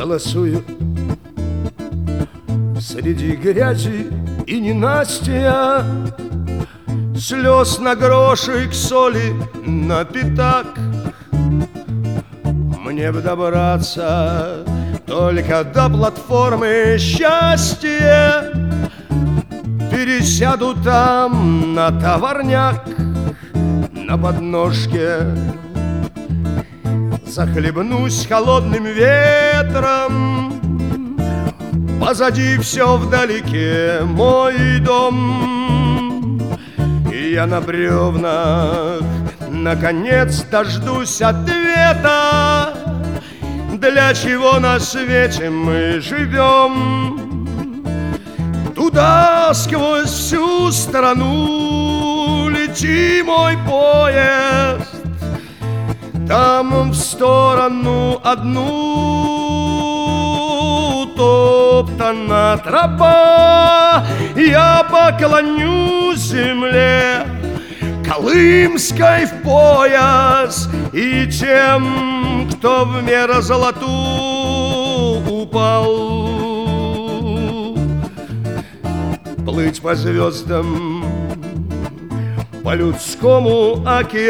голосую среди грязи и ненастья, слез на грошик, соли на пятак. Мне б добраться только до платформы счастья, пересяду там на товарняк, на подножке захлебнусь холодным ветром. Позади все вдалеке мой дом, и я на бревнах наконец дождусь ответа, для чего на свете мы живем. Туда сквозь всю страну лети, мой поезд, там в сторону одну топтана тропа. Я поклонюсь земле колымской в пояс и тем, кто в мерзлоту упал. Плыть по звездам, по людскому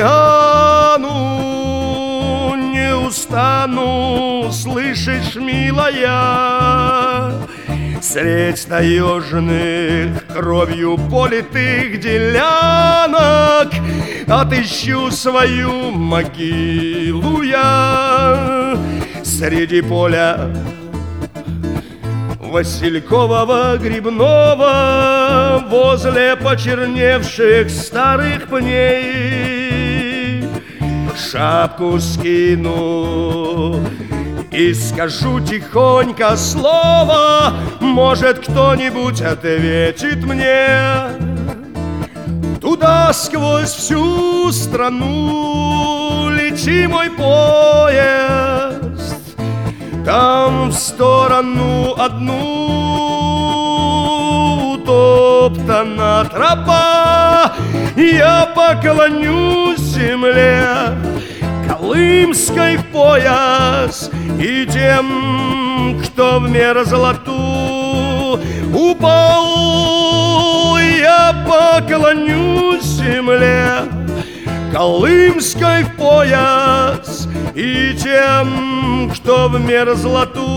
океану не устану, слышишь, милая, средь таежных кровью политых делянок отыщу свою могилу я среди поля василькового грибного, возле почерневших старых пней. Шапку скину и скажу тихонько слово, может, кто-нибудь ответит мне. Туда сквозь всю страну лети, мой поезд, там в сторону одну топтана тропа. Я поклонюсь земле колымской в пояс и тем, кто в мерзлоту упал. Я поклонюсь земле колымской в пояс и тем, кто в мерзлоту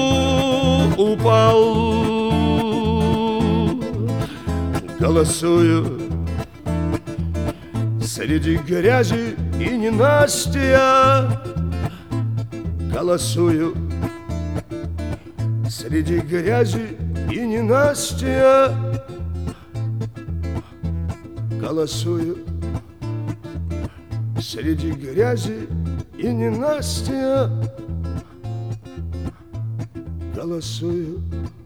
упал. Голосую среди грязи и ненастья, голосую среди грязи и ненастья, голосую среди грязи и ненастья, голосую